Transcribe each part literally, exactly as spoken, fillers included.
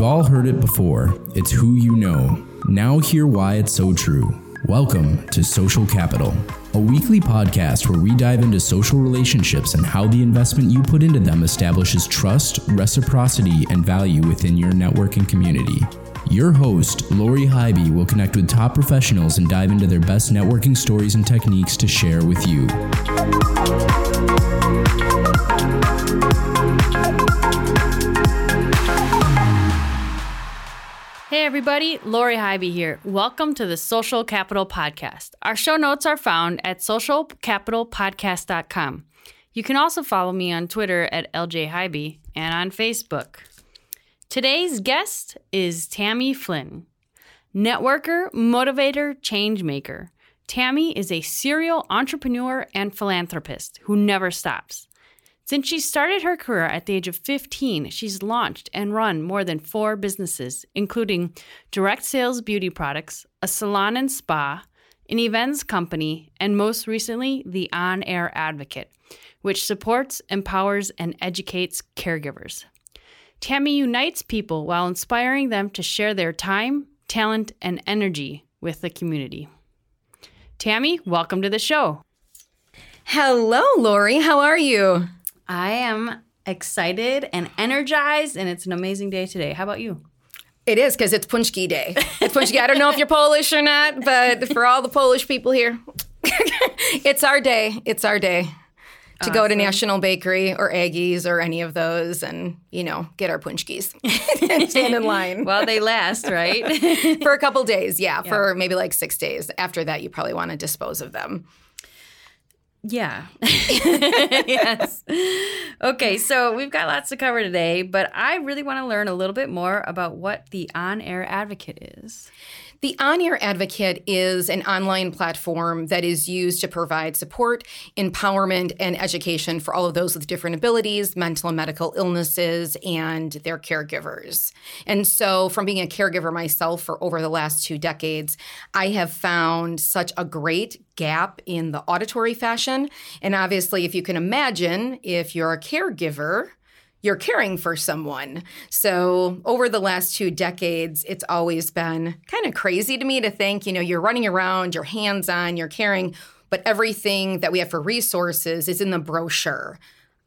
all heard it before. It's who you know. Now hear why it's so true. Welcome to Social Capital, a weekly podcast where we dive into social relationships and how the investment you put into them establishes trust, reciprocity, and value within your networking community. Your host, Lori Hybe, will connect with top professionals and dive into their best networking stories and techniques to share with you. Hey everybody, Lori Hybe here. Welcome to the Social Capital Podcast. Our show notes are found at social capital podcast dot com. You can also follow me on Twitter at L J Hybe and on Facebook. Today's guest is Tammy Flynn. Networker, motivator, change maker. Tammy is a serial entrepreneur and philanthropist who never stops. Since she started her career at the age of fifteen, she's launched and run more than four businesses, including direct sales beauty products, a salon and spa, an events company, and most recently, the On Air Advocate, which supports, empowers, and educates caregivers. Tammy unites people while inspiring them to share their time, talent, and energy with the community. Tammy, welcome to the show. Hello, Lori. How are you? I am excited and energized, and it's an amazing day today. How about you? It is, because it's Punchki Day. It's Punchki. I don't know if you're Polish or not, but for all the Polish people here, it's our day. It's our day to awesome. Go to National Bakery or Aggie's or any of those and, you know, get our Punchkis and stand in line. Well, they last, right? For a couple days, yeah, yeah, for maybe like six days. After that, you probably want to dispose of them. Yeah. Yes. Okay, so we've got lots to cover today, but I really want to learn a little bit more about what the On Air Advocate is. The On Air Advocate is an online platform that is used to provide support, empowerment, and education for all of those with different abilities, mental and medical illnesses, and their caregivers. And so from being a caregiver myself for over the last two decades, I have found such a great gap in the auditory fashion. And obviously, if you can imagine, if you're a caregiver, you're caring for someone. So over the last two decades, it's always been kind of crazy to me to think, you know, you're running around, you're hands-on, you're caring, but everything that we have for resources is in the brochure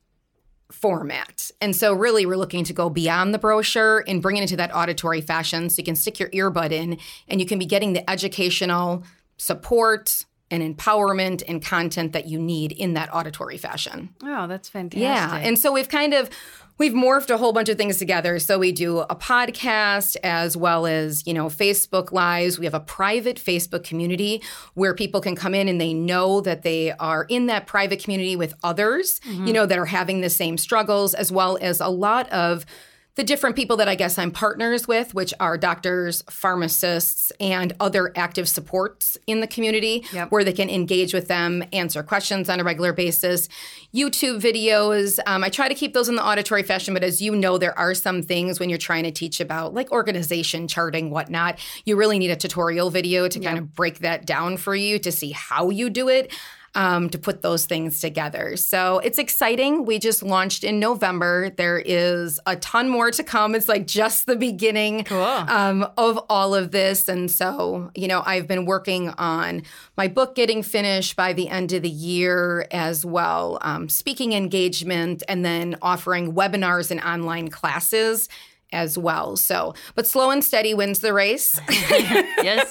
format. And so really we're looking to go beyond the brochure and bring it into that auditory fashion so you can stick your earbud in and you can be getting the educational support and empowerment and content that you need in that auditory fashion. Oh, that's fantastic. Yeah. And so we've kind of, we've morphed a whole bunch of things together. So we do a podcast as well as, you know, Facebook Lives. We have a private Facebook community where people can come in and they know that they are in that private community with others, mm-hmm. you know, that are having the same struggles, as well as a lot of the different people that I guess I'm partners with, which are doctors, pharmacists, and other active supports in the community yep. where they can engage with them, answer questions on a regular basis. YouTube videos, um, I try to keep those in the auditory fashion, but as you know, there are some things when you're trying to teach about like organization charting, whatnot, you really need a tutorial video to yep. kind of break that down for you to see how you do it. Um, to put those things together. So it's exciting. We just launched in November. There is a ton more to come. It's like just the beginning cool. um, of all of this. And so, you know, I've been working on my book getting finished by the end of the year as well, um, speaking engagement, and then offering webinars and online classes as well. So, but slow and steady wins the race. Yes.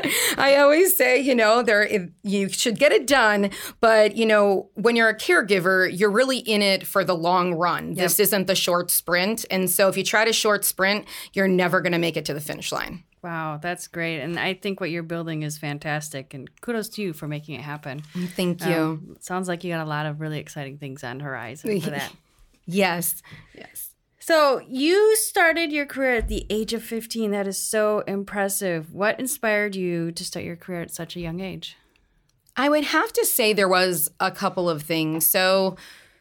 I always say, you know, there you should get it done, but you know, when you're a caregiver, you're really in it for the long run. Yep. This isn't the short sprint. And so if you try to short sprint, you're never going to make it to the finish line. Wow, that's great. And I think what you're building is fantastic. And kudos to you for making it happen. Thank you. Um, sounds like you got a lot of really exciting things on the horizon for that. Yes. Yes. So you started your career at the age of fifteen. That is so impressive. What inspired you to start your career at such a young age? I would have to say there was a couple of things. So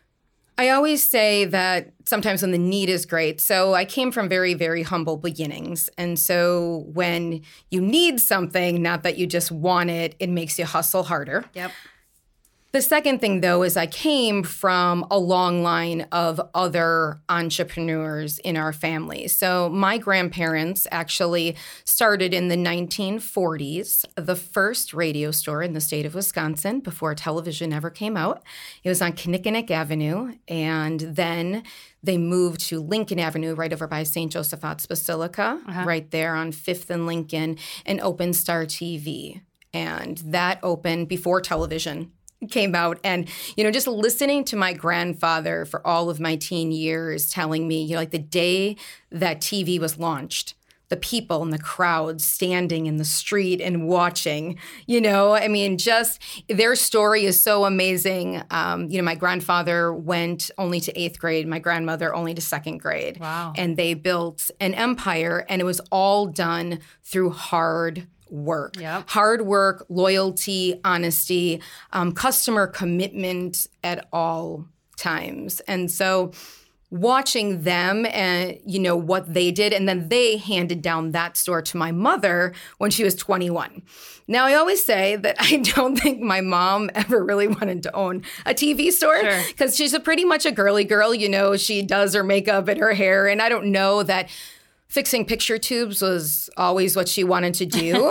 I always say that sometimes when the need is great. So I came from very, very humble beginnings. And so when you need something, not that you just want it, it makes you hustle harder. Yep. The second thing, though, is I came from a long line of other entrepreneurs in our family. So my grandparents actually started in the nineteen forties, the first radio store in the state of Wisconsin before television ever came out. It was on Kinnickinnick Avenue, and then they moved to Lincoln Avenue right over by Saint Joseph's Basilica, uh-huh. right there on fifth and Lincoln, and opened Star T V. And that opened before television came out. And, you know, just listening to my grandfather for all of my teen years telling me, you know, like the day that T V was launched, the people and the crowds standing in the street and watching, you know, I mean, just their story is so amazing. Um, you know, my grandfather went only to eighth grade, my grandmother only to second grade. Wow. And they built an empire, and it was all done through hard work. Yep. Hard work, loyalty, honesty, um, customer commitment at all times. And so watching them and, you know, what they did, and then they handed down that store to my mother when she was twenty-one. Now, I always say that I don't think my mom ever really wanted to own a T V store because sure. she's a pretty much a girly girl. You know, she does her makeup and her hair, and I don't know that fixing picture tubes was always what she wanted to do.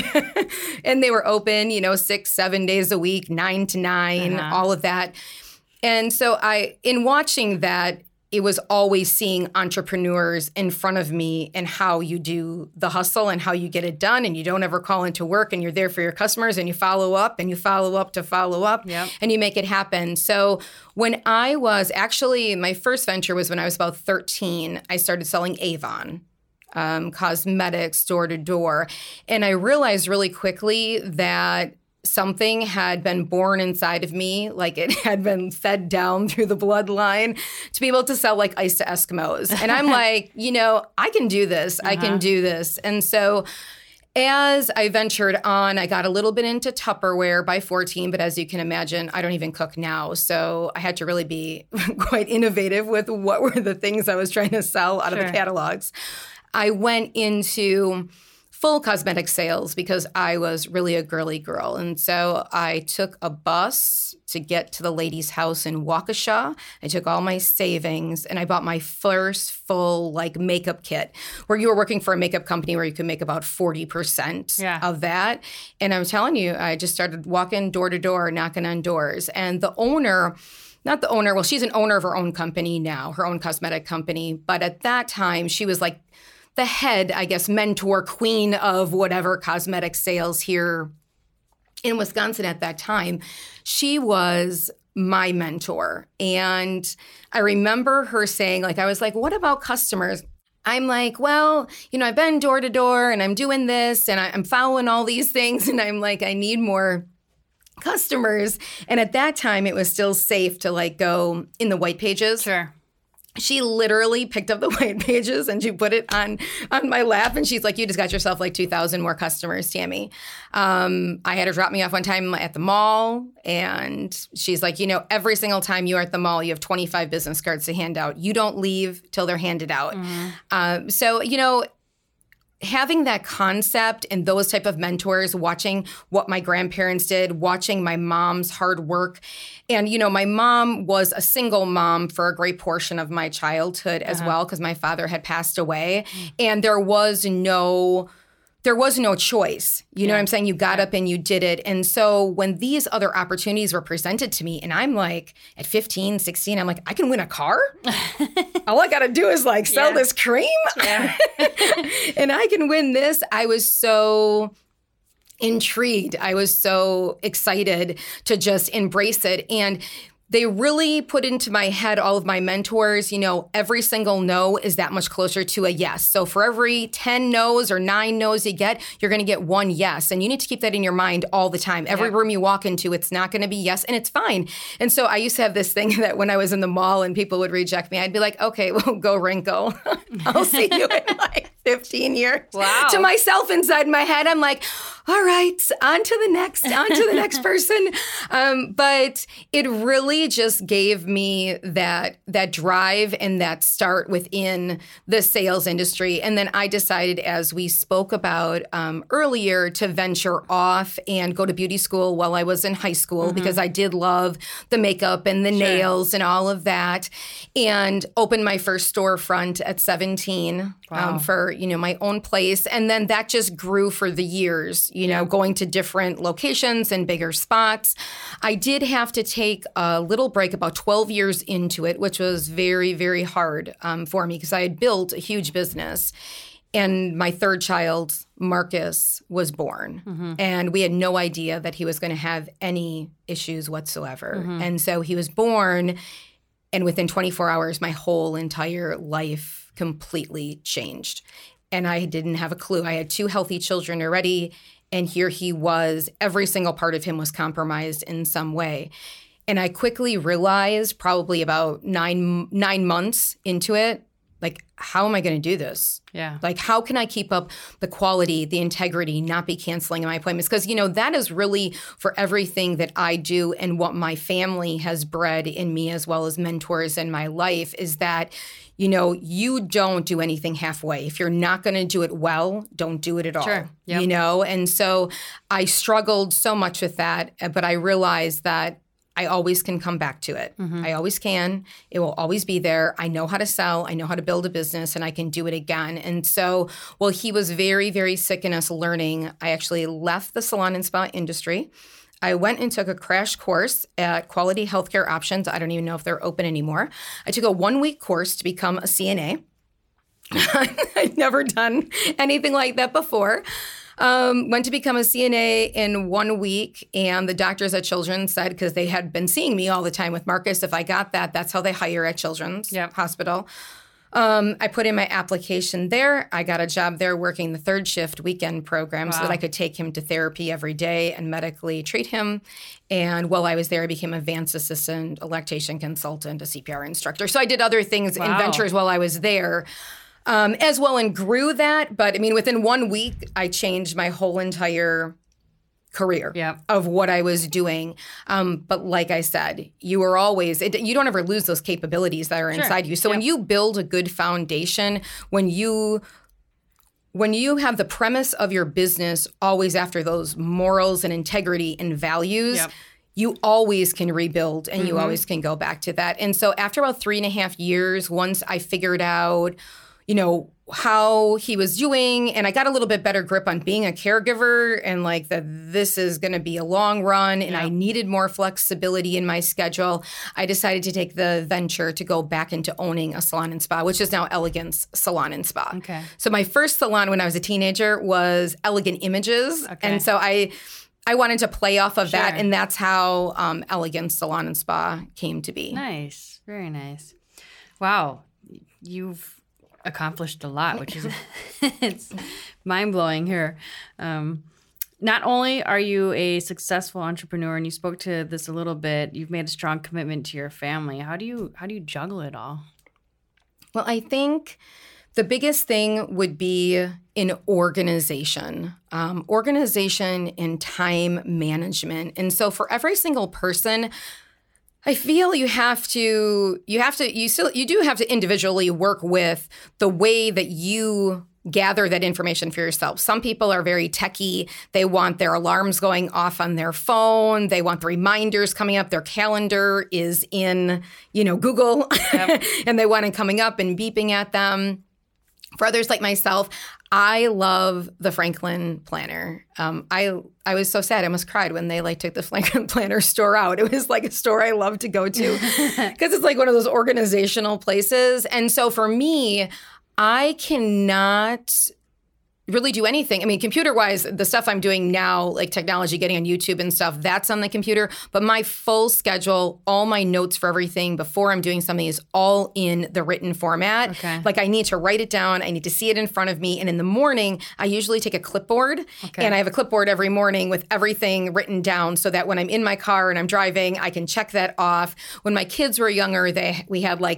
And they were open, you know, six, seven days a week, nine to nine, uh-huh. all of that. And so I, in watching that, it was always seeing entrepreneurs in front of me and how you do the hustle and how you get it done. And you don't ever call into work, and you're there for your customers, and you follow up and you follow up to follow up yep. and you make it happen. So when I was actually, my first venture was when I was about thirteen, I started selling Avon. Um, cosmetics door to door. And I realized really quickly that something had been born inside of me, like it had been fed down through the bloodline to be able to sell like ice to Eskimos. And I'm like, you know, I can do this. Uh-huh. I can do this. And so as I ventured on, I got a little bit into Tupperware by fourteen, but as you can imagine, I don't even cook now. So I had to really be quite innovative with what were the things I was trying to sell out sure. of the catalogs. I went into full cosmetic sales because I was really a girly girl. And so I took a bus to get to the lady's house in Waukesha. I took all my savings and I bought my first full like makeup kit where you were working for a makeup company where you could make about forty percent yeah. of that. And I'm telling you, I just started walking door to door, knocking on doors. And the owner... Not the owner. Well, she's an owner of her own company now, her own cosmetic company. But at that time, she was like the head, I guess, mentor, queen of whatever cosmetic sales here in Wisconsin at that time. She was my mentor. And I remember her saying, like, I was like, what about customers? I'm like, well, you know, I've been door to door and I'm doing this and I'm following all these things. And I'm like, I need more customers. And at that time, it was still safe to like go in the white pages. Sure. She literally picked up the white pages and she put it on, on my lap. And she's like, you just got yourself like two thousand more customers, Tammy. Um, I had her drop me off one time at the mall. And she's like, you know, every single time you are at the mall, you have twenty-five business cards to hand out. You don't leave till they're handed out. Mm-hmm. Um, so, you know, having that concept and those type of mentors, watching what my grandparents did, watching my mom's hard work. And, you know, my mom was a single mom for a great portion of my childhood as uh-huh. well, because my father had passed away. Mm-hmm. And there was no... There was no choice. You know yeah. what I'm saying? You got up and you did it. And so when these other opportunities were presented to me, and I'm like, at fifteen, sixteen, I'm like, I can win a car? All I got to do is like sell yeah. this cream? Yeah. And I can win this. I was so intrigued. I was so excited to just embrace it. And they really put into my head, all of my mentors, you know, every single no is that much closer to a yes. So for every ten no's or nine no's you get, you're going to get one yes. And you need to keep that in your mind all the time. Every yeah. room you walk into, it's not going to be yes, and it's fine. And so I used to have this thing that when I was in the mall and people would reject me, I'd be like, okay, well, go wrinkle. I'll see you in like fifteen years. Wow. To myself inside my head, I'm like, all right, on to the next, on to the next person. Um, but it really just gave me that that drive and that start within the sales industry. And then I decided, as we spoke about um, earlier, to venture off and go to beauty school while I was in high school mm-hmm. because I did love the makeup and the sure. nails and all of that, and opened my first storefront at seventeen wow. um, for, you know, my own place. And then that just grew for the years, you know, yeah. going to different locations and bigger spots. I did have to take a little break about twelve years into it, which was very, very hard um, for me because I had built a huge business. And my third child, Marcus, was born. Mm-hmm. And we had no idea that he was going to have any issues whatsoever. Mm-hmm. And so he was born, and within twenty-four hours, my whole entire life completely changed. And I didn't have a clue. I had two healthy children already, and here he was. Every single part of him was compromised in some way. And I quickly realized, probably about nine nine months into it, like, how am I going to do this? Yeah. Like, how can I keep up the quality, the integrity, not be canceling my appointments? Because, you know, that is really for everything that I do and what my family has bred in me, as well as mentors in my life, is that, you know, you don't do anything halfway. If you're not going to do it well, don't do it at all. Sure. Yep. You know? And so I struggled so much with that, but I realized that I always can come back to it. Mm-hmm. I always can. It will always be there. I know how to sell. I know how to build a business, and I can do it again. And so while he was very, very sick in us learning, I actually left the salon and spa industry. I went and took a crash course at Quality Healthcare Options. I don't even know if they're open anymore. I took a one-week course to become a C N A. I'd never done anything like that before. Um, went to become a C N A in one week, and the doctors at Children's said, because they had been seeing me all the time with Marcus, if I got that, that's how they hire at Children's yep. Hospital. Um, I put in my application there. I got a job there working the third shift weekend program wow. so that I could take him to therapy every day and medically treat him. And while I was there, I became a advanced assistant, a lactation consultant, a C P R instructor. So I did other things wow. and ventures while I was there. Um, as well, and grew that. But I mean, within one week, I changed my whole entire career yep. of what I was doing. Um, but like I said, you are always, it, you don't ever lose those capabilities that are sure. inside you. So yep. when you build a good foundation, when you when you have the premise of your business always after those morals and integrity and values, yep. you always can rebuild and mm-hmm. you always can go back to that. And so after about three and a half years, once I figured out, you know, how he was doing, and I got a little bit better grip on being a caregiver and like that this is going to be a long run and yeah. I needed more flexibility in my schedule, I decided to take the venture to go back into owning a salon and spa, which is now Elegance Salon and Spa. Okay. So my first salon when I was a teenager was Elegant Images. Okay. And so I I wanted to play off of sure. that, and that's how um, Elegance Salon and Spa came to be. Nice. Very nice. Wow. You've accomplished a lot, which is it's mind-blowing here. Um, not only are you a successful entrepreneur, and you spoke to this a little bit, you've made a strong commitment to your family. How do you how do you juggle it all? Well, I think the biggest thing would be in organization, um, organization and time management. And so for every single person, I feel you have to, you have to, you still, you do have to individually work with the way that you gather that information for yourself. Some people are very techie. They want their alarms going off on their phone. They want the reminders coming up. Their calendar is in, you know, Google yep. and they want it coming up and beeping at them. For others like myself, I love the Franklin Planner. Um, I I was so sad. I almost cried when they like took the Franklin Planner store out. It was like a store I love to go to because it's like one of those organizational places. And so for me, I cannot really do anything. I mean, computer-wise, the stuff I'm doing now, like technology, getting on YouTube and stuff, that's on the computer. But my full schedule, all my notes for everything before I'm doing something is all in the written format. Okay. Like I need to write it down. I need to see it in front of me. And in the morning, I usually take a clipboard. Okay. And I have a clipboard every morning with everything written down so that when I'm in my car and I'm driving, I can check that off. When my kids were younger, they we had like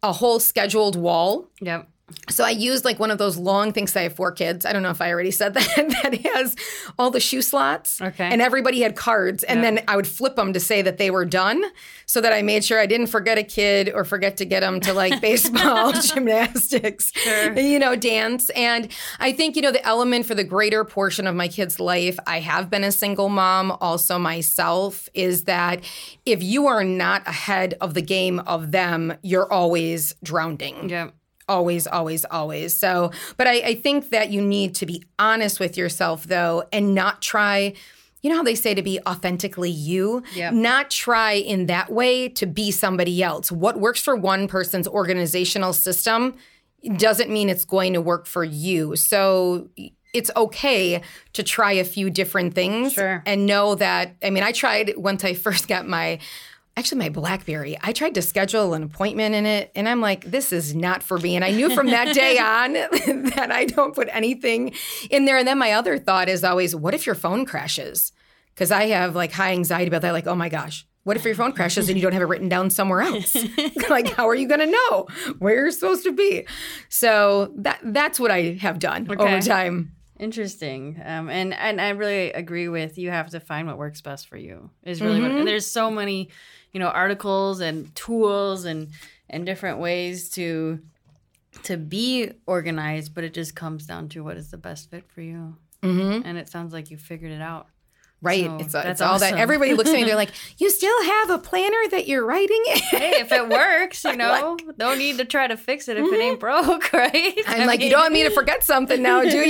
a whole scheduled wall. Yep. So I used like one of those long things. I have four kids. I don't know if I already said that. That has all the shoe slots. Okay. And everybody had cards. And Yep. then I would flip them to say that they were done so that I made sure I didn't forget a kid or forget to get them to like baseball, gymnastics, Sure. you know, dance. And I think, you know, the element for the greater portion of my kid's life, I have been a single mom also myself, is that if you are not ahead of the game of them, you're always drowning. Yep. Always, always, always. So, but I, I think that you need to be honest with yourself, though, and not try, you know how they say to be authentically you? Yep. Not try in that way to be somebody else. What works for one person's organizational system doesn't mean it's going to work for you. So it's okay to try a few different things Sure. and know that, I mean, I tried once I first got my Actually, my BlackBerry, I tried to schedule an appointment in it, and I'm like, this is not for me. And I knew from that day on that I don't put anything in there. And then my other thought is always, what if your phone crashes? Because I have like high anxiety about that. Like, oh my gosh, what if your phone crashes and you don't have it written down somewhere else? Like, how are you going to know where you're supposed to be? So that that's what I have done Okay. over time. Interesting. Um, and, and I really agree with you have to find what works best for you is really what, and there's so many, you know, articles and tools and, and different ways to, to be organized, but it just comes down to what is the best fit for you. Mm-hmm. And it sounds like you figured it out. Right. So it's that's it's all awesome. that. Everybody looks at me, they're like, you still have a planner that you're writing in? Hey, if it works, you know, no need to try to fix it if it ain't broke, right? I'm I like, mean- you don't want me to forget something now, do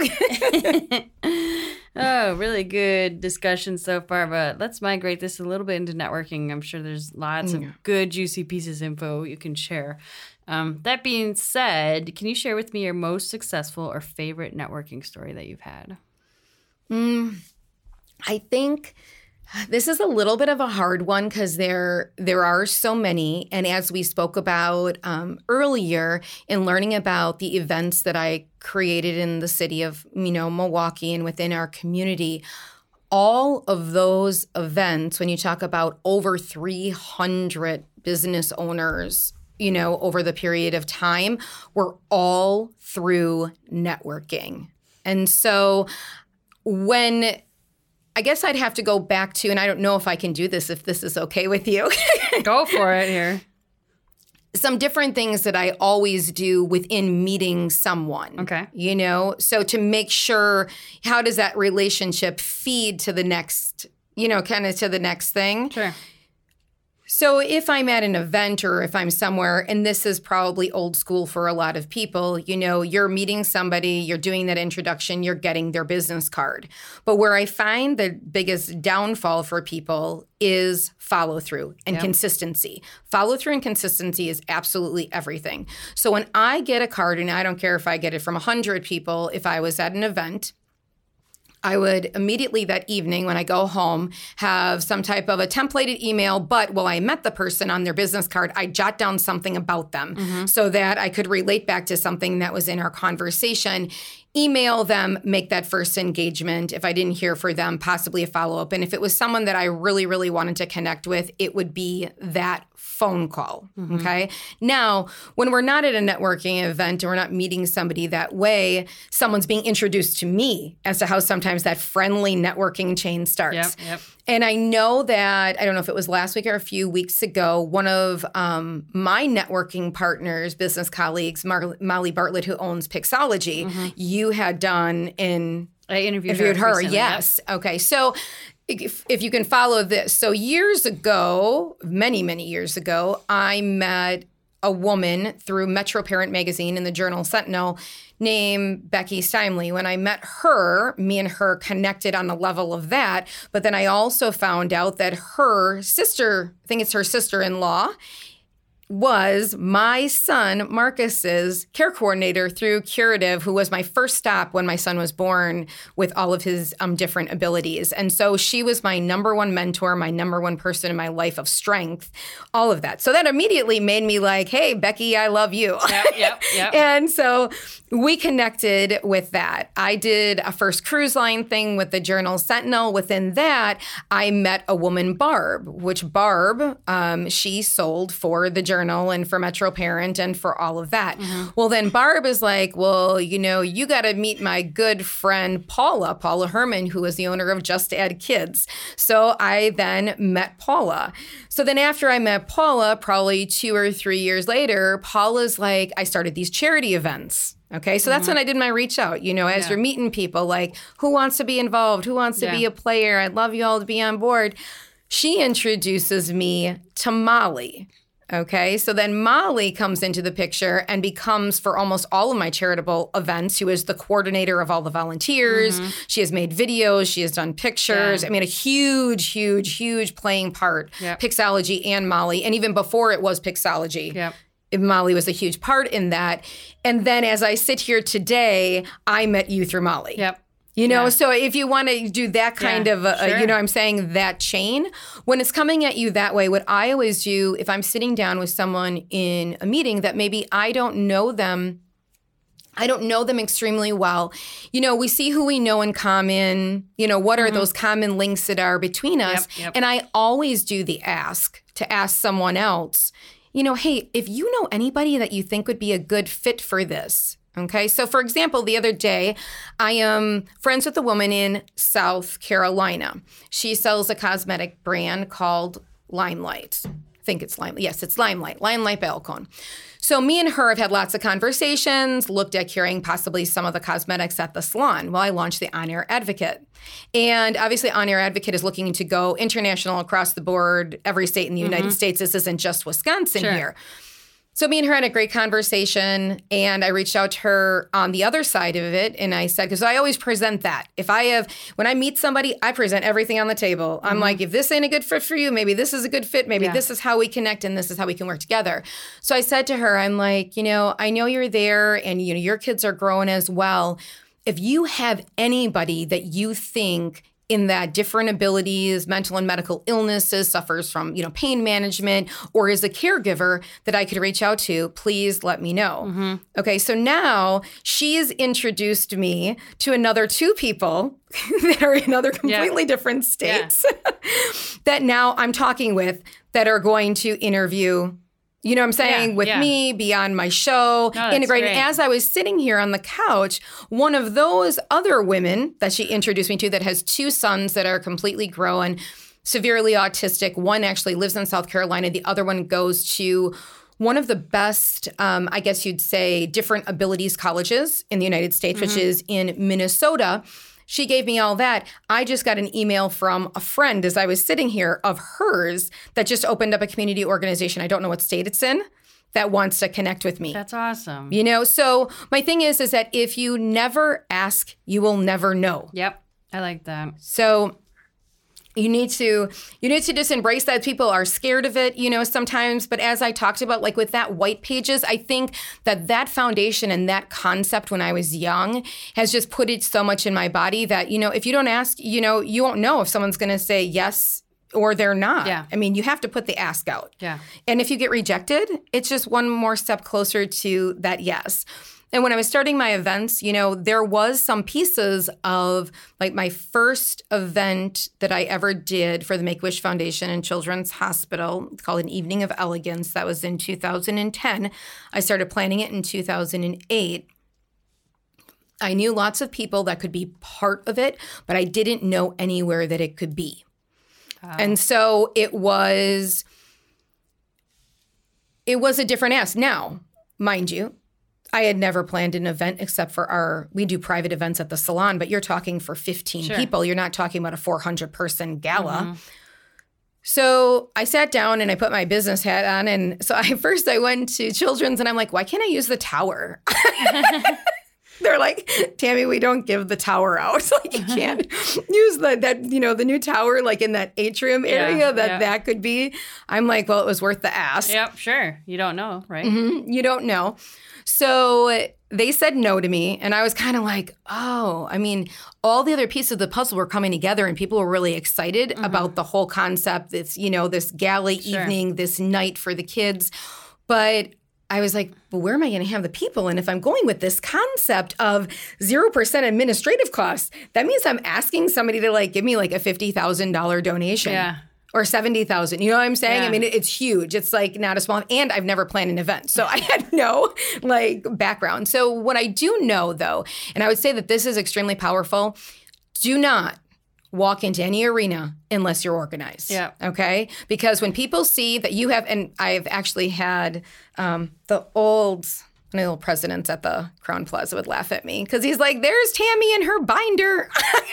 you? Oh, really good discussion so far, but let's migrate this a little bit into networking. I'm sure there's lots of good, juicy pieces of info you can share. Um, that being said, can you share with me your most successful or favorite networking story that you've had? I think this is a little bit of a hard one because there there are so many. And as we spoke about um, earlier in learning about the events that I created in the city of, you know, Milwaukee and within our community, all of those events, when you talk about over three hundred business owners, you know, over the period of time, were all through networking. And so when I guess I'd have to go back to, and I don't know if I can do this, if this is okay with you. Go for it here. Some different things that I always do within meeting someone. Okay. You know, so to make sure, how does that relationship feed to the next, you know, kind of to the next thing? Sure. So if I'm at an event or if I'm somewhere, and this is probably old school for a lot of people, you know, you're meeting somebody, you're doing that introduction, you're getting their business card. But where I find the biggest downfall for people is follow through and Yep. consistency. Follow through and consistency is absolutely everything. So when I get a card, and I don't care if I get it from one hundred people, if I was at an event, I would immediately that evening when I go home have some type of a templated email, but while I met the person on their business card, I jot down something about them Mm-hmm. so that I could relate back to something that was in our conversation, email them, make that first engagement. If I didn't hear for them, possibly a follow-up. And if it was someone that I really, really wanted to connect with, it would be that phone call, Mm-hmm. okay? Now, when we're not at a networking event or we're not meeting somebody that way, someone's being introduced to me as to how sometimes that friendly networking chain starts. Yep, yep. And I know that, I don't know if it was last week or a few weeks ago, one of um, my networking partners, business colleagues, Mar- Molly Bartlett, who owns Pixology, you had done in I interviewed, interviewed her. recently, yep. Yes. Okay. So if, if you can follow this. So years ago, many, many years ago, I met a woman through Metro Parent Magazine and the Journal Sentinel named Becky Steinley. When I met her, me and her connected on the level of that. But then I also found out that her sister, I think it's her sister-in-law, was my son Marcus's care coordinator through Curative, who was my first stop when my son was born with all of his um, different abilities. And so she was my number one mentor, my number one person in my life of strength, all of that. So that immediately made me like, hey, Becky, I love you. Yep, yep, yep. And so we connected with that. I did a first cruise line thing with the Journal Sentinel. Within that, I met a woman, Barb, which Barb, um, she sold for the Journal Journal and for Metro Parent and for all of that. Mm-hmm. Well, then Barb is like, well, you know, you got to meet my good friend Paula, Paula Herman, who is the owner of Just Add Kids. So I then met Paula. So then after I met Paula, probably two or three years later, Paula's like, I started these charity events. Okay, so that's mm-hmm. when I did my reach out, you know, as yeah. you're meeting people like, who wants to be involved? Who wants to yeah. be a player? I'd love you all to be on board. She introduces me to Molly. Okay, so then Molly comes into the picture and becomes, for almost all of my charitable events, who is the coordinator of all the volunteers. Mm-hmm. She has made videos. She has done pictures. Yeah. I mean, a huge, huge, huge playing part. Yep. Pixology and Molly. And even before it was Pixology, yep. Molly was a huge part in that. And then as I sit here today, I met you through Molly. Yep. You know, yeah. so if you want to do that kind yeah, of, a, sure. a, you know, I'm saying that chain, when it's coming at you that way, what I always do, if I'm sitting down with someone in a meeting that maybe I don't know them, I don't know them extremely well, you know, we see who we know in common, you know, what are mm-hmm. those common links that are between us? Yep, yep. And I always do the ask to ask someone else, you know, hey, if you know anybody that you think would be a good fit for this. Okay, so for example, the other day, I am friends with a woman in South Carolina. She sells a cosmetic brand called Limelight. I think it's Limelight. Yes, it's Limelight, Limelight Balcone. So me and her have had lots of conversations, looked at carrying possibly some of the cosmetics at the salon. Well, I launched the On Air Advocate. And obviously, On Air Advocate is looking to go international across the board, every state in the mm-hmm. United States. This isn't just Wisconsin sure. here. So me and her had a great conversation, and I reached out to her on the other side of it, and I said, because I always present that. If I have, when I meet somebody, I present everything on the table. Mm-hmm. I'm like, if this ain't a good fit for you, maybe this is a good fit, maybe yeah. this is how we connect, and this is how we can work together. So I said to her, I'm like, you know, I know you're there, and you know your kids are growing as well. If you have anybody that you think in that different abilities, mental and medical illnesses, suffers from, you know, pain management, or is a caregiver that I could reach out to, please let me know. Mm-hmm. Okay, so now she's introduced me to another two people that are in other completely yeah. different states yeah. that now I'm talking with that are going to interview, you know what I'm saying, yeah, with yeah. me, be on my show, no, integrating. As I was sitting here on the couch, one of those other women that she introduced me to that has two sons that are completely grown, severely autistic. One actually lives in South Carolina. The other one goes to one of the best, um, I guess you'd say, different abilities colleges in the United States, mm-hmm. which is in Minnesota. She gave me all that. I just got an email from a friend as I was sitting here of hers that just opened up a community organization. I don't know what state it's in, that wants to connect with me. That's awesome. You know, so my thing is, is that if you never ask, you will never know. Yep. I like that. So you need to you need to just embrace that. People are scared of it, you know, sometimes. But as I talked about, like with that White Pages, I think that that foundation and that concept when I was young has just put it so much in my body that, you know, if you don't ask, you know, you won't know if someone's going to say yes or they're not. Yeah. I mean, you have to put the ask out. Yeah. And if you get rejected, it's just one more step closer to that yes. And when I was starting my events, you know, there was some pieces of like my first event that I ever did for the Make-A-Wish Foundation and Children's Hospital. It's called An Evening of Elegance. That was in two thousand ten. I started planning it in two thousand eight. I knew lots of people that could be part of it, but I didn't know anywhere that it could be. Wow. And so it was, it was a different ask. Now, mind you, I had never planned an event except for our, we do private events at the salon, but you're talking for fifteen sure. people. You're not talking about a four hundred person gala. Mm-hmm. So I sat down and I put my business hat on. And so I first I went to Children's and I'm like, why can't I use the tower? They're like, Tammy, we don't give the tower out. Like you can't use the, that, you know, the new tower, like in that atrium area yeah, that yeah. that could be. I'm like, well, it was worth the ask. Yep, sure. You don't know, right? Mm-hmm. You don't know. So they said no to me. And I was kind of like, oh, I mean, all the other pieces of the puzzle were coming together and people were really excited mm-hmm. about the whole concept. This, you know, this gala sure. evening, this night for the kids. But I was like, well, where am I going to have the people? And if I'm going with this concept of zero percent administrative costs, that means I'm asking somebody to like give me like a fifty thousand dollars donation. Yeah. or seventy thousand. You know what I'm saying? Yeah. I mean, it, it's huge. It's like not a small, and I've never planned an event. So I had no like background. So what I do know though, and I would say that this is extremely powerful, do not walk into any arena unless you're organized. Yeah. Okay? Because when people see that you have, and I've actually had um, the old, one of the old presidents at the Crown Plaza would laugh at me because he's like, there's Tammy and her binder.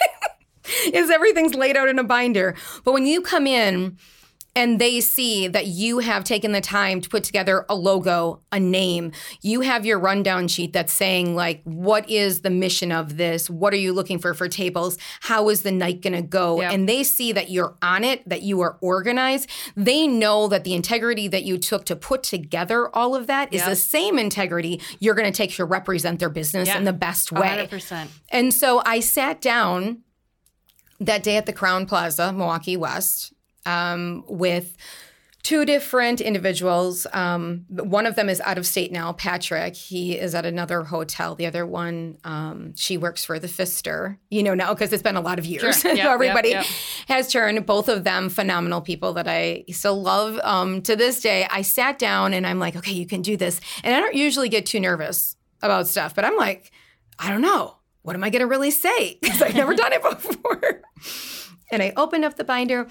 Is everything's laid out in a binder. But when you come in and they see that you have taken the time to put together a logo, a name, you have your rundown sheet that's saying like, what is the mission of this? What are you looking for for tables? How is the night going to go? Yep. And they see that you're on it, that you are organized. They know that the integrity that you took to put together all of that is Yep. the same integrity you're going to take to represent their business Yeah. in the best way. one hundred percent. And so I sat down that day at the Crown Plaza, Milwaukee West, um, with two different individuals. Um, one of them is out of state now, Patrick. He is at another hotel. The other one, um, she works for the Pfister, you know, now because it's been a lot of years. Sure. Yep, so everybody yep, yep. has turned. Both of them phenomenal people that I still love. Um, to this day, I sat down and I'm like, okay, you can do this. And I don't usually get too nervous about stuff, but I'm like, I don't know. What am I going to really say? Because I've never done it before. And I opened up the binder,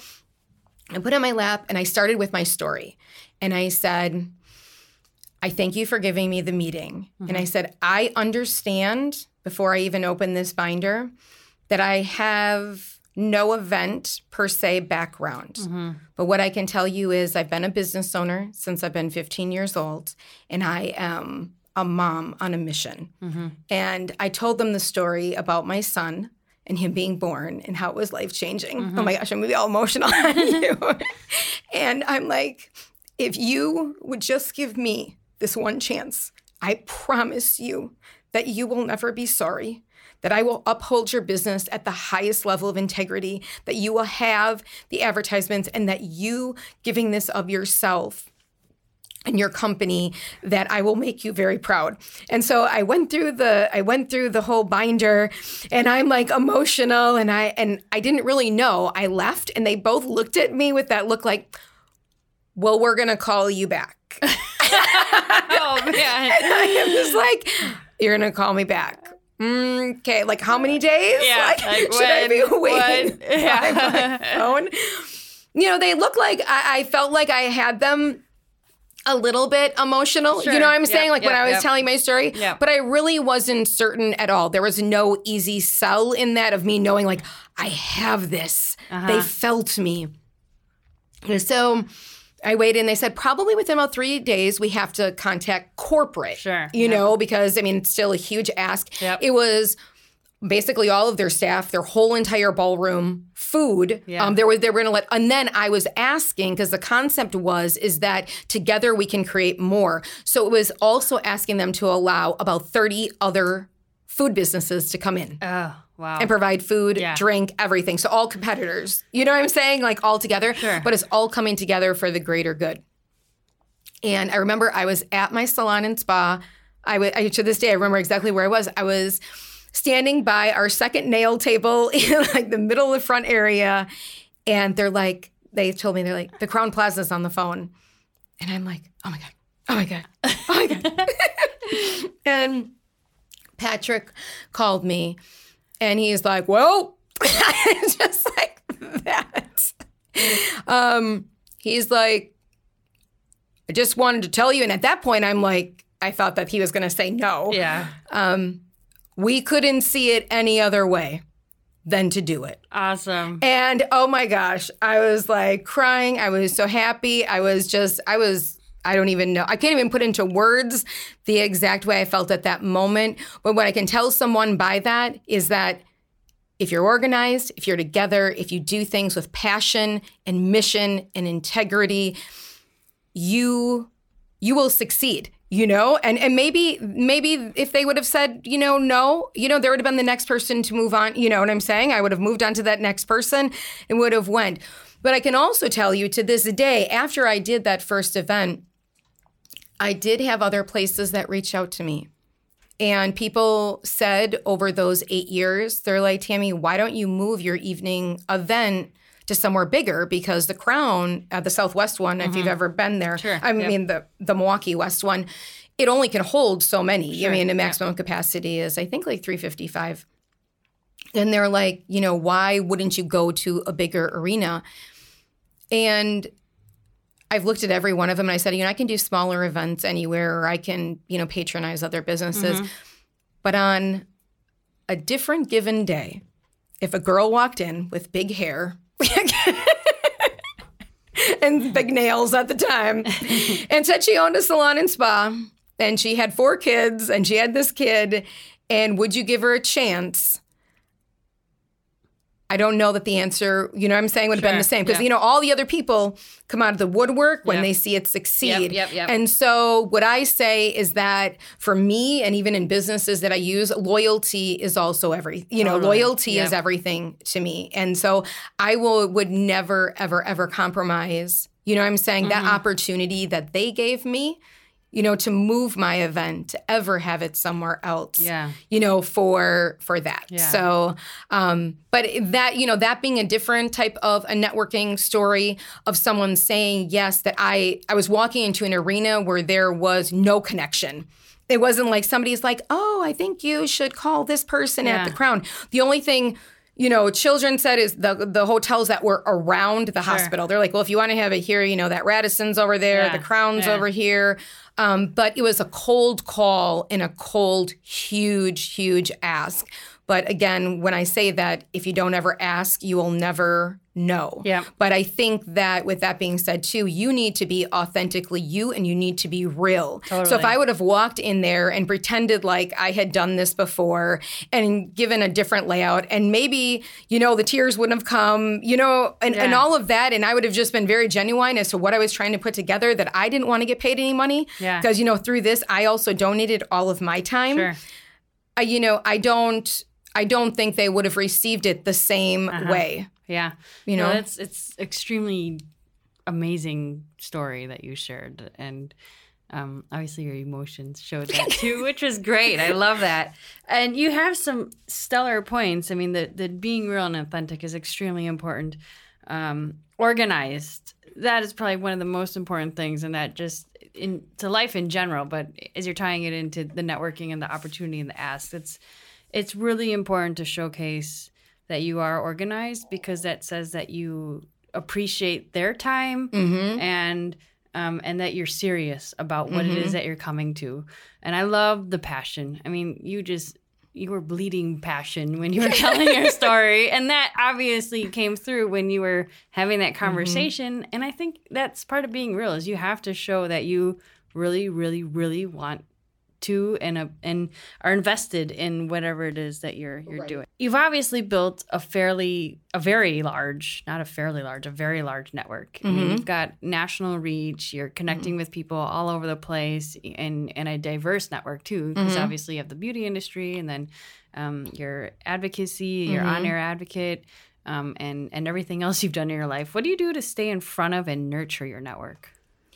I put it on my lap, and I started with my story. And I said, I thank you for giving me the meeting. Mm-hmm. And I said, I understand, before I even open this binder, that I have no event per se background. Mm-hmm. But what I can tell you is I've been a business owner since I've been fifteen years old, and I am a mom on a mission. Mm-hmm. And I told them the story about my son and him being born and how it was life-changing. Mm-hmm. Oh my gosh, I'm gonna be all emotional on you. And I'm like, if you would just give me this one chance, I promise you that you will never be sorry, that I will uphold your business at the highest level of integrity, that you will have the advertisements, and that you giving this of yourself and your company, that I will make you very proud. And so I went through the I went through the whole binder, and I'm like emotional, and I and I didn't really know. I left, and they both looked at me with that look like, well, we're gonna call you back. Oh man. And I am just like, you're gonna call me back. Mm, okay, like how many days? Yeah, Like, like should when, I be waiting when, yeah. by my phone? You know, they look like I, I felt like I had them a little bit emotional. Sure. You know what I'm saying? Yep, like when yep, I was yep. telling my story. Yep. But I really wasn't certain at all. There was no easy sell in that of me knowing like, I have this. Uh-huh. They felt me. And so I waited, and they said probably within about three days we have to contact corporate. Sure. You Yep. know, because I mean, it's still a huge ask. Yep. It was basically all of their staff, their whole entire ballroom, food. Yeah. Um, they were they were going to let, and then I was asking, because the concept was is that together we can create more. So it was also asking them to allow about thirty other food businesses to come in Oh, wow. and provide food, Yeah. drink, everything. So all competitors. You know what I'm saying? Like all together. Sure. But it's all coming together for the greater good. And I remember I was at my salon and spa. I, w- I to this day I remember exactly where I was. I was standing by our second nail table in like the middle of the front area, and they're like, they told me, they're like, the Crown Plaza's on the phone. And I'm like, oh my God, oh my God, oh my God. And Patrick called me, and he's like, well, just like that. Um, he's like, I just wanted to tell you. And at that point, I'm like, I thought that he was going to say no. Yeah. Um, we couldn't see it any other way than to do it. Awesome. And oh my gosh, I was like crying. I was so happy. I was just, I was, I don't even know. I can't even put into words the exact way I felt at that moment. But what I can tell someone by that is that if you're organized, if you're together, if you do things with passion and mission and integrity, you you will succeed. You know, and and maybe maybe if they would have said, you know, no, you know, there would have been the next person to move on. You know what I'm saying? I would have moved on to that next person and would have went. But I can also tell you to this day, after I did that first event, I did have other places that reached out to me. And people said over those eight years, they're like, Tammy, why don't you move your evening event to somewhere bigger because the Crown at the Southwest one, mm-hmm. if you've ever been there, sure. I yep. mean, the, the Milwaukee West one, it only can hold so many. Sure. I mean, the maximum yep. capacity is, I think, like three fifty-five. And they're like, you know, why wouldn't you go to a bigger arena? And I've looked at every one of them and I said, you know, I can do smaller events anywhere, or I can, you know, patronize other businesses. Mm-hmm. But on a different given day, if a girl walked in with big hair and big nails at the time and said she owned a salon and spa and she had four kids and she had this kid, and would you give her a chance? I don't know that the answer, you know what I'm saying, would have sure. been the same. Because, yeah. you know, all the other people come out of the woodwork when yep. they see it succeed. Yep, yep, yep. And so what I say is that for me, and even in businesses that I use, loyalty is also every, you know, totally. loyalty yep. is everything to me. And so I will would never, ever, ever compromise, you know what I'm saying, mm-hmm. that opportunity that they gave me, you know, to move my event, to ever have it somewhere else, yeah. you know, for for that. Yeah. So, um, but that, you know, that being a different type of a networking story of someone saying, yes, that I, I was walking into an arena where there was no connection. It wasn't like somebody's like, oh, I think you should call this person yeah. at the Crown. The only thing, you know, children said is the the hotels that were around the sure. hospital. They're like, well, if you want to have it here, you know, that Radisson's over there, yeah. the Crown's yeah. over here. Um, but it was a cold call and a cold, huge, huge ask. But again, when I say that, if you don't ever ask, you will never know. Yeah. But I think that with that being said, too, you need to be authentically you and you need to be real. Totally. So if I would have walked in there and pretended like I had done this before and given a different layout, and maybe, you know, the tears wouldn't have come, you know, and, yeah. and all of that, and I would have just been very genuine as to what I was trying to put together, that I didn't want to get paid any money. Yeah. Because, you know, through this, I also donated all of my time. Sure. I, you know, I don't... I don't think they would have received it the same uh-huh. way. Yeah. You know, no, it's it's extremely amazing story that you shared. And um, obviously your emotions showed that too, which was great. I love that. And you have some stellar points. I mean, the, the being real and authentic is extremely important. Um, organized. That is probably one of the most important things, and that just in to life in general. But as you're tying it into the networking and the opportunity and the ask, it's It's really important to showcase that you are organized, because that says that you appreciate their time mm-hmm. and um, and that you're serious about what mm-hmm. it is that you're coming to. And I love the passion. I mean, you just you were bleeding passion when you were telling your story, and that obviously came through when you were having that conversation. Mm-hmm. And I think that's part of being real, is you have to show that you really, really, really want to and a, and are invested in whatever it is that you're you're right. doing. You've obviously built a fairly a very large, not a fairly large, a very large network. Mm-hmm. I mean, you've got national reach. You're connecting mm-hmm. with people all over the place, and and a diverse network too, because mm-hmm. obviously you have the beauty industry, and then um, your advocacy, your mm-hmm. on-air advocate, um, and and everything else you've done in your life. What do you do to stay in front of and nurture your network?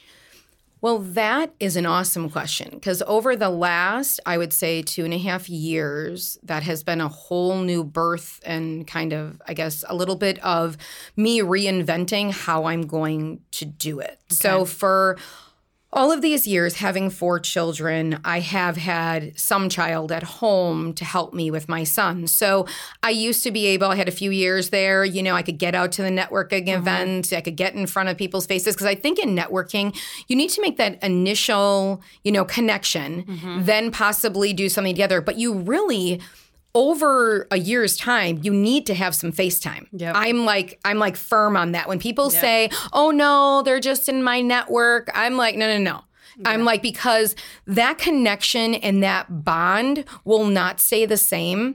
Well, that is an awesome question, because over the last, I would say, two and a half years, that has been a whole new birth and kind of, I guess, a little bit of me reinventing how I'm going to do it. Okay. So for all of these years, having four children, I have had some child at home to help me with my son. So I used to be able, I had a few years there, you know, I could get out to the networking mm-hmm. event, I could get in front of people's faces. Because I think in networking, you need to make that initial, you know, connection, mm-hmm. then possibly do something together. But you really... over a year's time, you need to have some FaceTime. Yep. I'm like, I'm like firm on that. When people yep. say, oh no, they're just in my network, I'm like, no, no, no. Yeah. I'm like, because that connection and that bond will not stay the same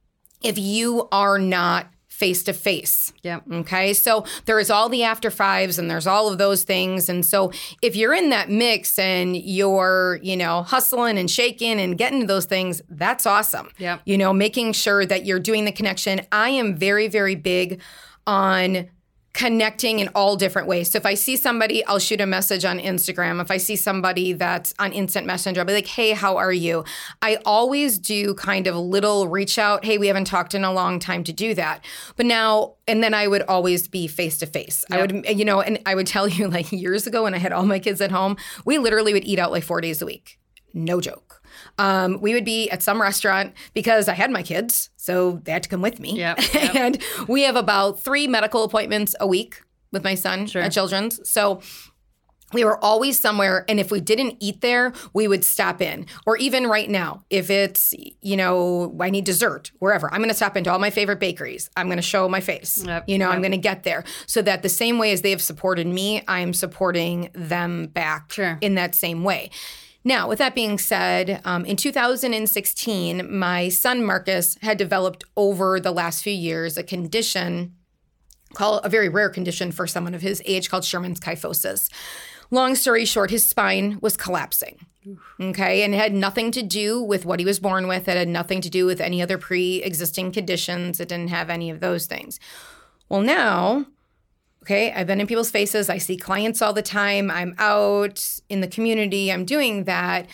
if you are not face-to-face. Yeah. Okay. So there is all the after fives and there's all of those things. And so if you're in that mix and you're, you know, hustling and shaking and getting to those things, that's awesome. Yeah. You know, making sure that you're doing the connection. I am very, very big on connecting in all different ways. So if I see somebody, I'll shoot a message on Instagram. If I see somebody that's on Instant Messenger, I'll be like, hey, how are you? I always do kind of a little reach out. Hey, we haven't talked in a long time to do that. But now, and then I would always be face to face. I would, you know, and I would tell you like years ago when I had all my kids at home, we literally would eat out like four days a week. No joke. Um, we would be at some restaurant because I had my kids, so they had to come with me. Yep, yep. And we have about three medical appointments a week with my son Sure. at Children's. So we were always somewhere. And if we didn't eat there, we would stop in. Or even right now, if it's, you know, I need dessert, wherever, I'm going to stop into all my favorite bakeries. I'm going to show my face. Yep, you know, yep. I'm going to get there. So that the same way as they have supported me, I'm supporting them back Sure. in that same way. Now, with that being said, um, in two thousand sixteen, my son Marcus had developed over the last few years a condition called a very rare condition for someone of his age called Sherman's kyphosis. Long story short, his spine was collapsing. Okay, and it had nothing to do with what he was born with. It had nothing to do with any other pre-existing conditions. It didn't have any of those things. Well, now, okay, I've been in people's faces. I see clients all the time. I'm out in the community. I'm doing that.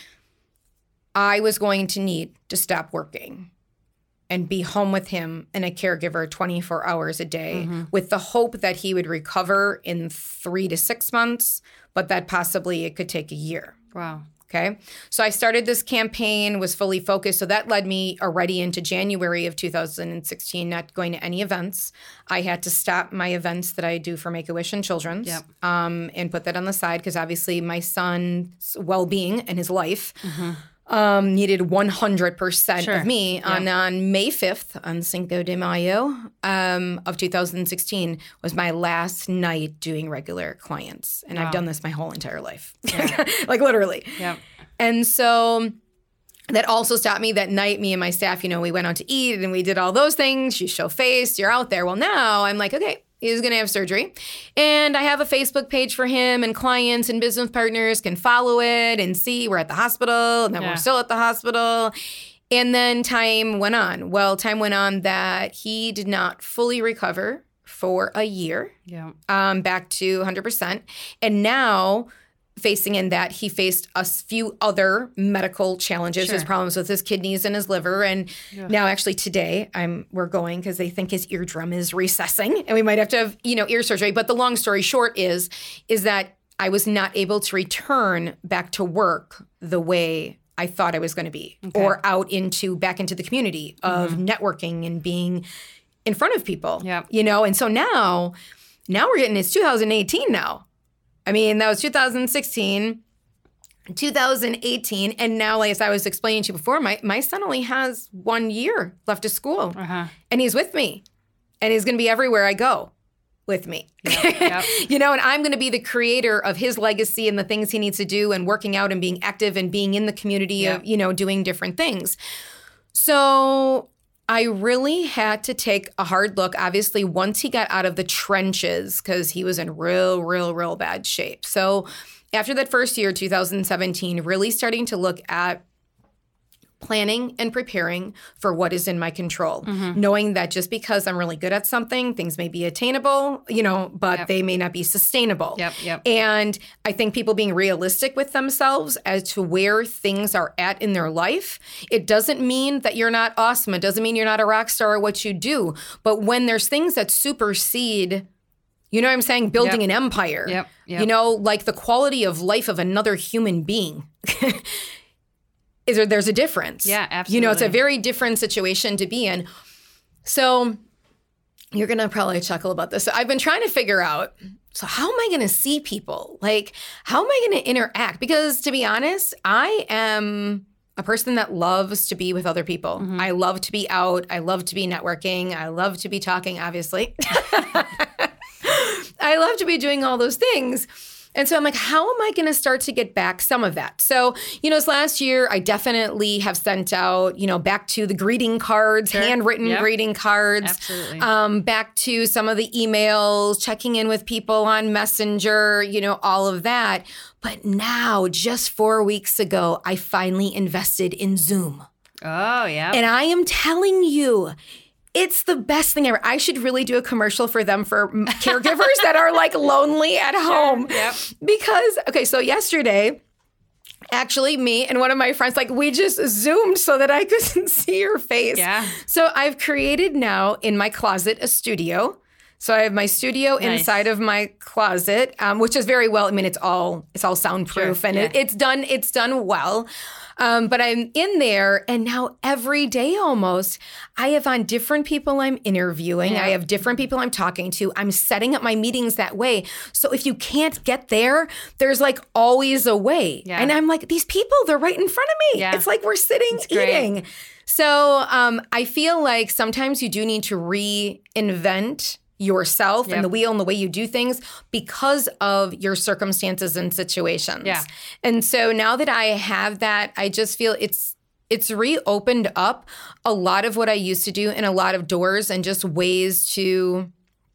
I was going to need to stop working and be home with him and a caregiver twenty-four hours a day mm-hmm. with the hope that he would recover in three to six months, but that possibly it could take a year. Wow. Okay. So I started this campaign, was fully focused. So that led me already into January of two thousand sixteen, not going to any events. I had to stop my events that I do for Make-A-Wish and Children's yep. um, and put that on the side because obviously my son's well-being and his life mm-hmm. um, needed one hundred percent sure. of me. Yep. On, on May fifth, on Cinco de Mayo um, of two thousand sixteen was my last night doing regular clients. And wow. I've done this my whole entire life, Yeah. like literally. Yep. And so that also stopped me that night. Me and my staff, you know, we went out to eat and we did all those things. You show face, you're out there. Well, now I'm like, okay, he's going to have surgery. And I have a Facebook page for him, and clients and business partners can follow it and see we're at the hospital, and then yeah. we're still at the hospital. And then time went on. Well, time went on that he did not fully recover for a year, yeah. um, back to one hundred percent. And now facing in that he faced a few other medical challenges, sure. his problems with his kidneys and his liver. And yeah. now actually today I'm we're going because they think his eardrum is recessing and we might have to have, you know, ear surgery. But the long story short is, is that I was not able to return back to work the way I thought I was going to be, okay. or out into back into the community of mm-hmm. networking and being in front of people, yep. you know? And so now, now we're getting, it's two thousand eighteen now. I mean, that was two thousand sixteen, two thousand eighteen, and now, like as I was explaining to you before, my, my son only has one year left of school, uh-huh. and he's with me, and he's going to be everywhere I go with me. Yep, yep. You know, and I'm going to be the creator of his legacy and the things he needs to do and working out and being active and being in the community yep. of, you know, doing different things. So I really had to take a hard look, obviously, once he got out of the trenches, because he was in real, real, real bad shape. So after that first year, two thousand seventeen, really starting to look at planning and preparing for what is in my control, mm-hmm. knowing that just because I'm really good at something, things may be attainable, you know, but yep. they may not be sustainable. Yep, yep. And I think people being realistic with themselves as to where things are at in their life, it doesn't mean that you're not awesome. It doesn't mean you're not a rock star at what you do. But when there's things that supersede, you know what I'm saying, building yep. an empire, yep, yep. you know, like the quality of life of another human being, Is there, there's a difference. Yeah, absolutely. You know, it's a very different situation to be in. So you're going to probably chuckle about this. So I've been trying to figure out, so how am I going to see people? Like, how am I going to interact? Because to be honest, I am a person that loves to be with other people. Mm-hmm. I love to be out. I love to be networking. I love to be talking, obviously. I love to be doing all those things. And so I'm like, how am I going to start to get back some of that? So, you know, this last year, I definitely have sent out, you know, back to the greeting cards, sure. handwritten yep. greeting cards. Absolutely. Um, back to some of the emails, checking in with people on Messenger, you know, all of that. But now, just four weeks ago, I finally invested in Zoom. Oh, yeah. And I am telling you, It's the best thing ever. I should really do a commercial for them for caregivers that are like lonely at home. Sure. Yep. Because, okay, so yesterday, actually, me and one of my friends, like we just Zoomed so that I couldn't see your face. Yeah. So I've created now in my closet a studio. So I have my studio Nice. inside of my closet, um, which is very well. I mean, it's all it's all soundproof Sure, and yeah. it, it's done. It's done well. Um, but I'm in there, and now every day almost, I have on different people I'm interviewing. Yeah. I have different people I'm talking to. I'm setting up my meetings that way. So if you can't get there, there's like always a way. Yeah. And I'm like, these people, they're right in front of me. Yeah. It's like we're sitting great. eating. So um, I feel like sometimes you do need to reinvent yourself Yep. and the wheel and the way you do things because of your circumstances and situations. Yeah. And so now that I have that, I just feel it's it's reopened up a lot of what I used to do and a lot of doors and just ways to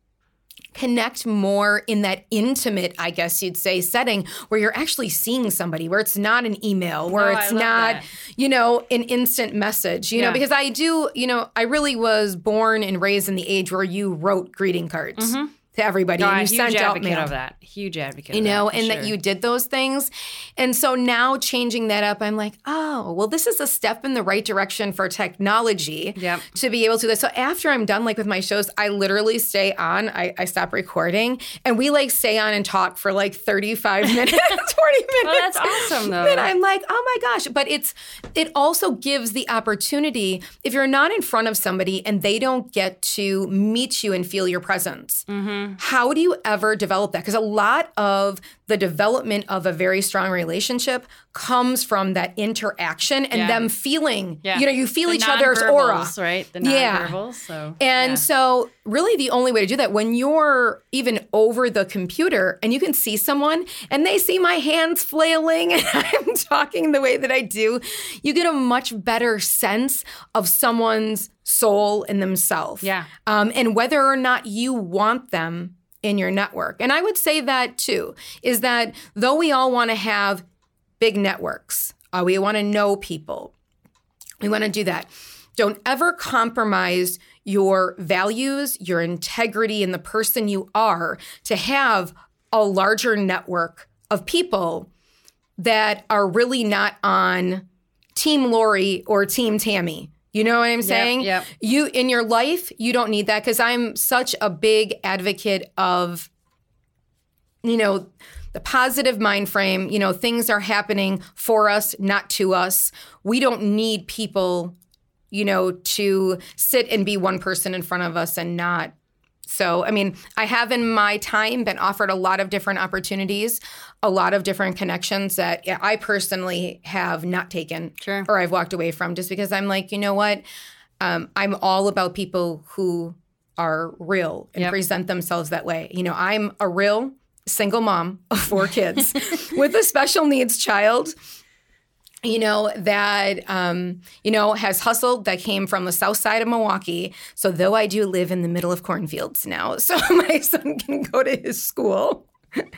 connect more in that intimate, I guess you'd say, setting where you're actually seeing somebody, where it's not an email, where Oh, I it's love not, that. you know, an instant message, you Yeah. know, because I do, you know, I really was born and raised in the age where you wrote greeting cards to everybody No, and I'm you a huge sent out advocate mail. of that. Huge advocate You of know, that, for and sure. that you did those things. And so now changing that up, I'm like, oh, well, this is a step in the right direction for technology Yep. to be able to do this. So after I'm done, like with my shows, I literally stay on, I, I stop recording, and we like stay on and talk for like thirty-five minutes, forty minutes. Well, that's awesome, though. And I'm like, oh my gosh. But it's it also gives the opportunity, if you're not in front of somebody and they don't get to meet you and feel your presence, Mm-hmm. how do you ever develop that? Because a lot of the development of a very strong relationship comes from that interaction and Yeah. them feeling, Yeah. you know, you feel The each other's aura. nonverbals, right? The Yeah. nonverbals. So, And yeah. so, really, the only way to do that when you're even over the computer and you can see someone and they see my hands flailing and I'm talking the way that I do, you get a much better sense of someone's soul and themselves. Yeah. Um, and whether or not you want them in your network. And I would say that too, is that though we all want to have big networks, uh, we want to know people, we want to do that. Don't ever compromise your values, your integrity, and the person you are to have a larger network of people that are really not on Team Lori or Team Tammy. You know what I'm saying? yep. You in your life, you don't need that because I'm such a big advocate of, you know, the positive mind frame. You know, things are happening for us, not to us. We don't need people, you know, to sit and be one person in front of us and not. So, I mean, I have in my time been offered a lot of different opportunities, a lot of different connections that I personally have not taken Sure. or I've walked away from just because I'm like, you know what? Um, I'm all about people who are real and Yep. present themselves that way. You know, I'm a real single mom of four kids with a special needs child, you know, that, um, you know, has hustled, that came from the south side of Milwaukee. So though I do live in the middle of cornfields now, so my son can go to his school.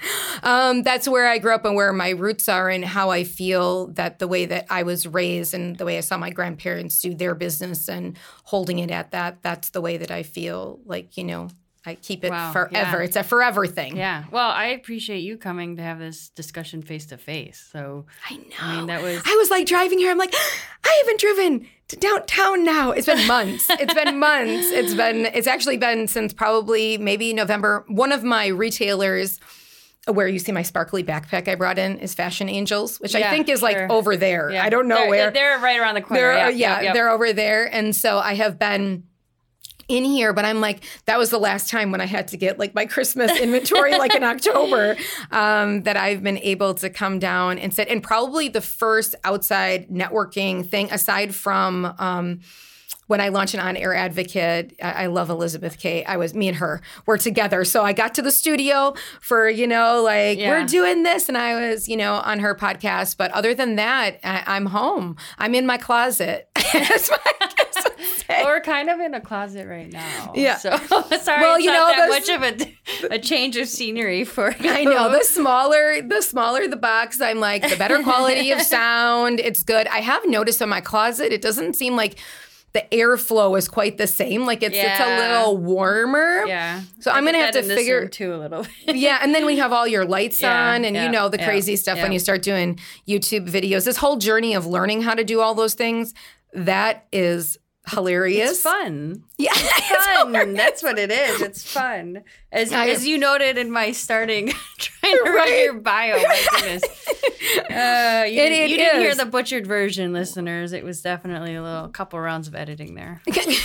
Um, that's where I grew up and where my roots are and how I feel that the way that I was raised and the way I saw my grandparents do their business and holding it at that, that's the way that I feel like, you know, I keep it Wow, forever. yeah. It's a forever thing. Yeah. Well, I appreciate you coming to have this discussion face to face. So I know. I mean, that was- I was like driving here. I'm like, I haven't driven to downtown now. It's been months. It's been months. It's been. It's actually been since probably maybe November. One of my retailers, where you see my sparkly backpack I brought in, is Fashion Angels, which Yeah, I think is like sure. over there. Yeah. I don't know They're- where. They're right around the corner. They're, yeah, yeah, yep, yep. they're over there. And so I have been in here, but I'm like, that was the last time when I had to get like my Christmas inventory, like in October, um, that I've been able to come down and sit. And probably the first outside networking thing, aside from um, when I launched an on-air advocate, I, I love Elizabeth Kay. I was, me and her were together. So I got to the studio for, you know, like, Yeah. we're doing this. And I was, you know, on her podcast. But other than that, I, I'm home. I'm in my closet. That's my Well, we're kind of in a closet right now. Yeah. So sorry, Well, it's you not know, that the- much of a, a change of scenery for you. I know. The smaller, the smaller the box, I'm like, the better quality of sound. It's good. I have noticed in my closet, it doesn't seem like the airflow is quite the same. Like it's yeah. it's a little warmer. Yeah. So I I'm gonna have to figure too a little. yeah, and then we have all your lights yeah, on, and yeah, you know the yeah, crazy stuff yeah. when you start doing YouTube videos. This whole journey of learning how to do all those things, that is hilarious. It's fun. Yeah, it's fun. That's what it is. It's fun. As I, as you noted in my starting trying to right? write your bio. My goodness. Uh, you it, didn't, it you didn't hear is. the butchered version, listeners. It was definitely a little couple rounds of editing there.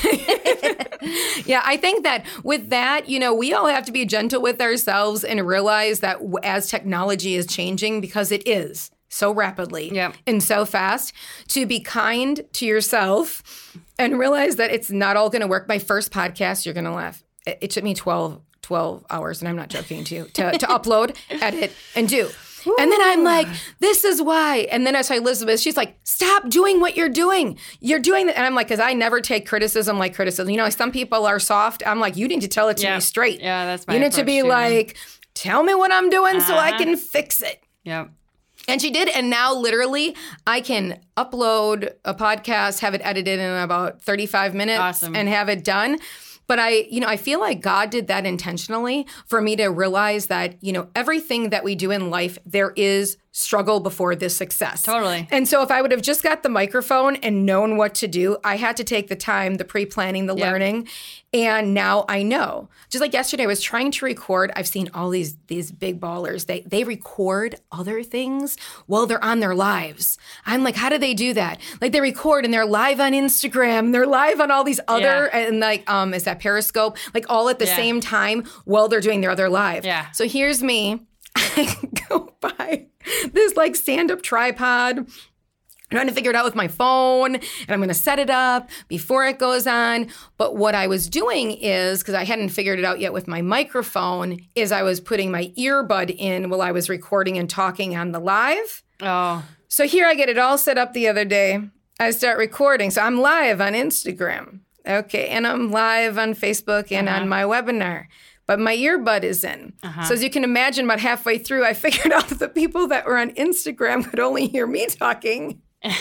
Yeah, I think that with that, you know, we all have to be gentle with ourselves and realize that w- as technology is changing, because it is so rapidly Yep. and so fast, to be kind to yourself and realize that it's not all going to work. My first podcast, you're going to laugh. It, it took me twelve, twelve hours, and I'm not joking to you, to, to upload, edit, and do. Ooh. And then I'm like, this is why. And then I saw Elizabeth, she's like, stop doing what you're doing. You're doing that. And I'm like, because I never take criticism like criticism. You know, like some people are soft. I'm like, you need to tell it to yeah. me straight. Yeah, that's my You need to be too, like, tell me what I'm doing uh-huh. so I can fix it. Yep. And she did. And now literally I can upload a podcast, have it edited in about thirty-five minutes awesome. and have it done. But I, you know, I feel like God did that intentionally for me to realize that, you know, everything that we do in life, there is struggle before this success. Totally. And so if I would have just got the microphone and known what to do, I had to take the time, the pre-planning, the yep. learning. And now I know. Just like yesterday, I was trying to record. I've seen all these these big ballers. They they record other things while they're on their lives. I'm like, how do they do that? Like they record and they're live on Instagram. They're live on all these other yeah. and like um is that Periscope? Like all at the yeah. same time while they're doing their other live. Yeah. So here's me. I go buy this like stand-up tripod. I'm trying to figure it out with my phone, and I'm going to set it up before it goes on. But what I was doing is, because I hadn't figured it out yet with my microphone, is I was putting my earbud in while I was recording and talking on the live. Oh. So here I get it all set up the other day. I start recording. So I'm live on Instagram. Okay, and I'm live on Facebook and uh-huh. on my webinar. But my earbud is in. Uh-huh. So as you can imagine, about halfway through, I figured out that the people that were on Instagram could only hear me talking.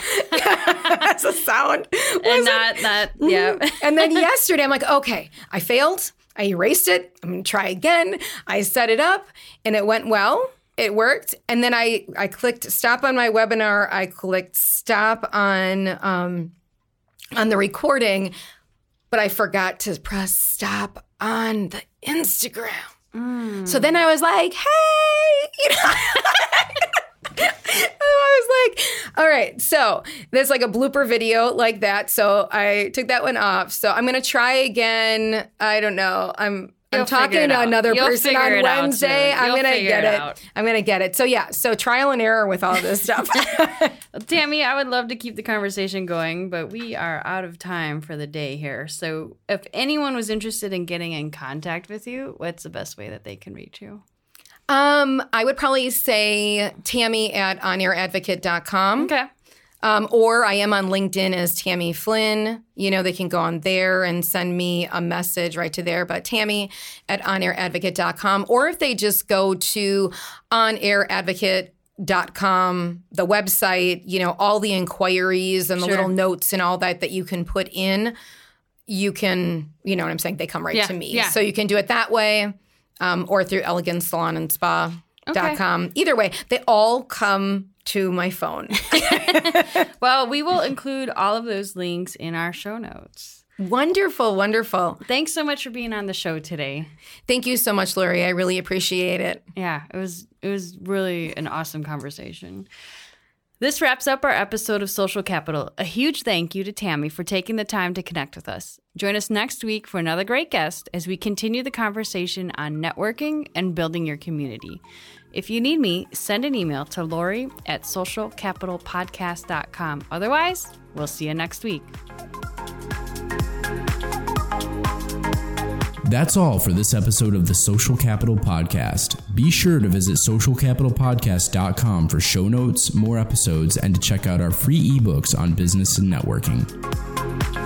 As a sound. And not that, yeah. And then yesterday, I'm like, okay, I failed. I erased it. I'm going to try again. I set it up, and it went well. It worked. And then I, I clicked stop on my webinar. I clicked stop on um, on the recording, but I forgot to press stop on the Instagram. Mm. So then I was like, hey, you know. I was like, all right, so there's like a blooper video like that. So I took that one off. So I'm going to try again. I don't know. I'm I'm You'll talking to another You'll person on Wednesday. I'm going to get it. Out. I'm going to get it. So yeah, so trial and error with all this stuff. Tammy, I would love to keep the conversation going, but we are out of time for the day here. So if anyone was interested in getting in contact with you, what's the best way that they can reach you? Um, I would probably say Tammy at on air advocate dot com. Okay. Um, or I am on LinkedIn as Tammy Flynn. You know, they can go on there and send me a message right to there. But Tammy at on air advocate dot com. Or if they just go to on air advocate dot com, the website, you know, all the inquiries and the Sure. little notes and all that that you can put in, you can, you know what I'm saying? They come right yeah, to me. Yeah. So you can do it that way. Um, or through elegance salon and spa dot com. Okay. Either way, they all come to my phone. Well, we will include all of those links in our show notes. Wonderful, wonderful. Thanks so much for being on the show today. Thank you so much, Lori. I really appreciate it. Yeah, it was it was really an awesome conversation. This wraps up our episode of Social Capital. A huge thank you to Tammy for taking the time to connect with us. Join us next week for another great guest as we continue the conversation on networking and building your community. If you need me, send an email to Lori at social capital podcast dot com. Otherwise, we'll see you next week. That's all for this episode of the Social Capital Podcast. Be sure to visit social capital podcast dot com for show notes, more episodes, and to check out our free ebooks on business and networking.